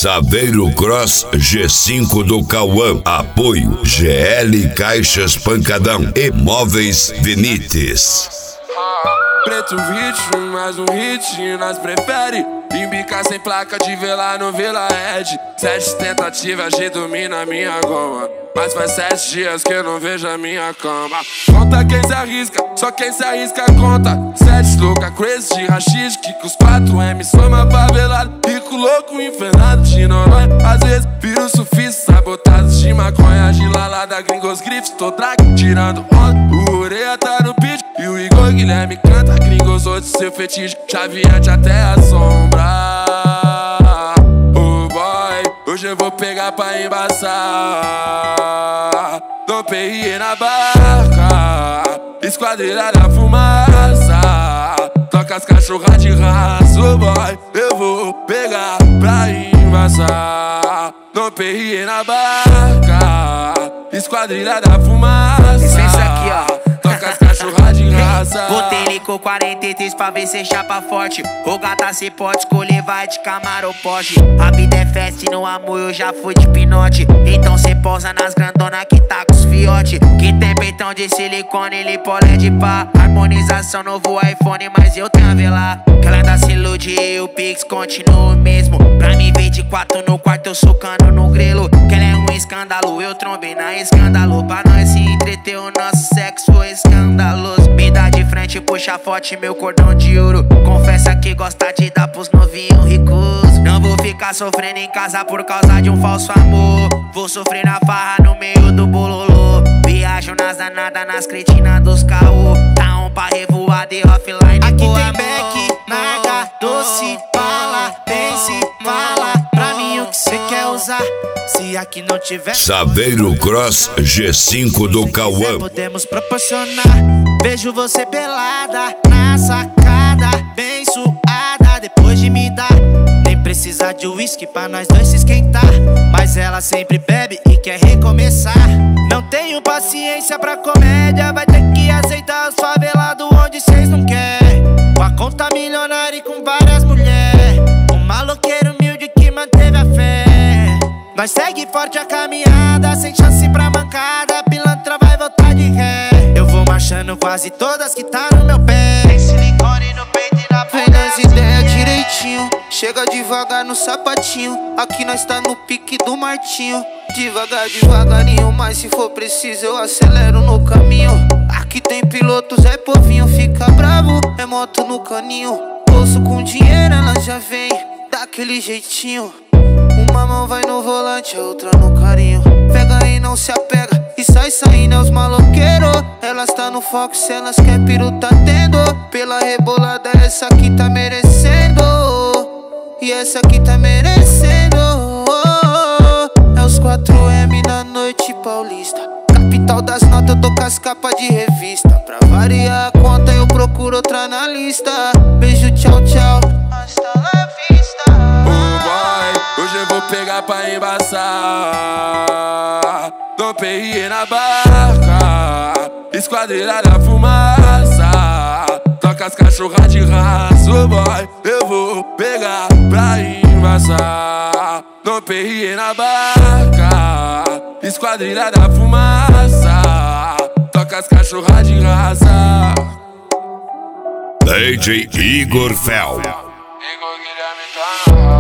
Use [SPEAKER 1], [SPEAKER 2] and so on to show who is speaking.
[SPEAKER 1] Saveiro Cross G5 do Cauã. Apoio GL Caixas Pancadão e Móveis Vinites.
[SPEAKER 2] Preto ritmo, mais um hit, nós prefere embicar sem placa de velar no Vila Ed. 7 tentativas de dormir na minha goma, mas faz 7 dias que eu não vejo a minha cama. Conta quem se arrisca, só quem se arrisca conta. 7 louca, crazy de rachis, que com os 4M soma favelado. Rico louco, infernado de noronha. Às vezes viro sufista, sabotados de maconha. De lalada, gringos grifes, tô drag, tirando onda. O Ureia tá no beat e o Igor Guilherme canta. Gringos outros seu fetiche, chaveante até a sombra. Oh boy, hoje eu vou pegar pra embaçar. Dom Perrier na barca, esquadrilha da fumaça. Toca as cachorras de raça, oh boy, eu vou pegar pra embaçar. Dom Perrier na barca, esquadrilha da fumaça.
[SPEAKER 3] Licença aqui, ó.
[SPEAKER 2] Toca as cachorras de raça.
[SPEAKER 3] Botei ele com 43 pra ver se chapa forte. O gata se pode escolher, vai de Camaro ou Porsche. A vida é festa e no amor eu já fui de pinote. Então cê posa nas grandona que tá com os fiote. Que tem peitão de silicone, ele pode de pá. Harmonização, novo iPhone, mas eu tenho a velar. Que ela ainda se ilude e o Pix continua o mesmo. Pra mim ver de 4 no quarto eu socando no grelo. Que ela é um escândalo, eu trombei na escândalo. Pra nós se entreter o nosso sexo foi escandaloso. Me dá de frente, puxa forte meu cordão de ouro. Confessa que gosta de dar pros novinhos ricos. Não vou ficar sofrendo em casa por causa de um falso amor. Vou sofrer na farra no meio do bololô. Viajo nas danadas, nas cretinas dos caô. Tá um pra revoar de offline.
[SPEAKER 4] Aqui tem Beck, Naga, Doce, Bala, Pense, fala pra mim o que cê quer usar. Se aqui não tiver
[SPEAKER 1] Saveiro Cross G5 do Cauã.
[SPEAKER 4] podemos proporcionar. Vejo você pelada na sacada, bem suada, depois de me dar. Nem precisa de uísque pra nós dois se esquentar. Mas ela sempre bebe e quer recomeçar. Não tenho paciência pra comédia, vai ter que aceitar os favelados onde cês não querem. Com a conta milionária e com várias mulheres. Um maloqueiro humilde que manteve a fé. Nós segue forte a caminhada, sem chance pra mancada. Pilantra vai voltar de ré. Eu vou marchando quase todas que tá no meu pé. Tem silicone no peito e na boca.
[SPEAKER 5] Vem nas ideias direitinho, chega devagar no sapatinho. Aqui nós tá no pique do Martinho. Devagar, devagarinho, mas se for preciso eu acelero no caminho. Aqui tem pilotos, é povinho, fica bravo, é moto no caninho. Bolso com dinheiro, ela já vem daquele jeitinho. Uma mão vai no volante, a outra no carinho. Pega e não se apega, e sai saindo é os maloqueiros. Elas tá no foco, se elas quer piru tá tendo. Pela rebolada essa aqui tá merecendo. E essa aqui tá merecendo. É os 4M na noite paulista. Capital das notas, eu tô com as capas de revista. Pra variar a conta eu procuro outra na lista. Beijo, tchau, tchau. Hasta la vista.
[SPEAKER 2] Oh boy, hoje eu vou pegar pra embaçar. Dom Perrier na barca, esquadrilha da fumaça. Toca as cachorras de raça, oh boy, eu vou pegar pra embaçar. Dom Perrier na barca, esquadrilha da fumaça. Toca as cachorras de raça.
[SPEAKER 1] DJ Igor Fel.
[SPEAKER 2] Igor Guilherme tá na